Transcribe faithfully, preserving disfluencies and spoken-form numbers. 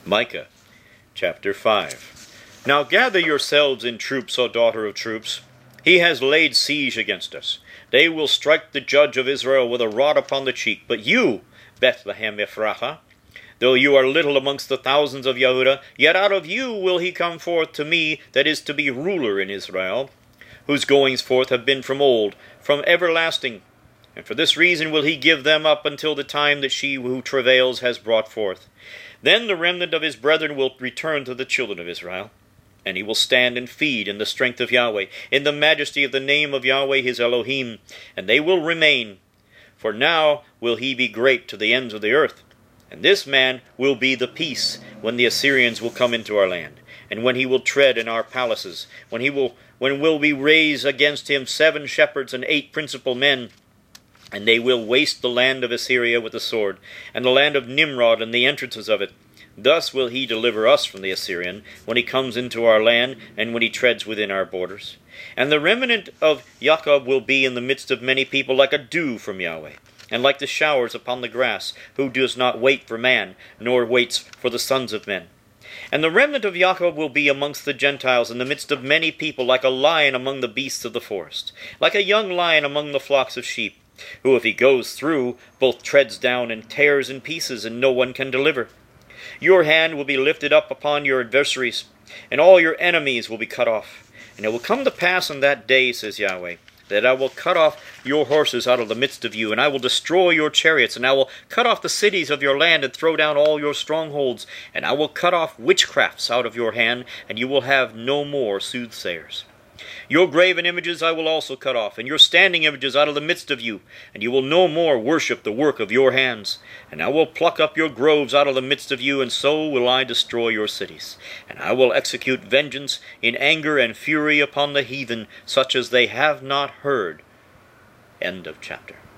Micah chapter five. Now gather yourselves in troops, O daughter of troops. He has laid siege against us. They will strike the judge of Israel with a rod upon the cheek. But you, Bethlehem Ephrathah, though you are little amongst the thousands of Yehudah, yet out of you will he come forth to me that is to be ruler in Israel, whose goings forth have been from old, from everlasting. And for this reason will he give them up until the time that she who travails has brought forth. Then the remnant of his brethren will return to the children of Israel, and he will stand and feed in the strength of Yahweh, in the majesty of the name of Yahweh his Elohim, and they will remain. For now will he be great to the ends of the earth. And this man will be the peace, when the Assyrians will come into our land, and when he will tread in our palaces, when he will when will we raise against him seven shepherds and eight principal men, and they will waste the land of Assyria with the sword, and the land of Nimrod and the entrances of it. Thus will he deliver us from the Assyrian, when he comes into our land, and when he treads within our borders. And the remnant of Jacob will be in the midst of many people like a dew from Yahweh, and like the showers upon the grass, who does not wait for man, nor waits for the sons of men. And the remnant of Jacob will be amongst the Gentiles in the midst of many people, like a lion among the beasts of the forest, like a young lion among the flocks of sheep, who if he goes through, both treads down and tears in pieces, and no one can deliver. Your hand will be lifted up upon your adversaries, and all your enemies will be cut off. And it will come to pass on that day, says Yahweh, that I will cut off your horses out of the midst of you, and I will destroy your chariots, and I will cut off the cities of your land, and throw down all your strongholds, and I will cut off witchcrafts out of your hand, and you will have no more soothsayers. Your graven images I will also cut off, and your standing images out of the midst of you, and you will no more worship the work of your hands. And I will pluck up your groves out of the midst of you, and so will I destroy your cities. And I will execute vengeance in anger and fury upon the heathen, such as they have not heard. End of chapter.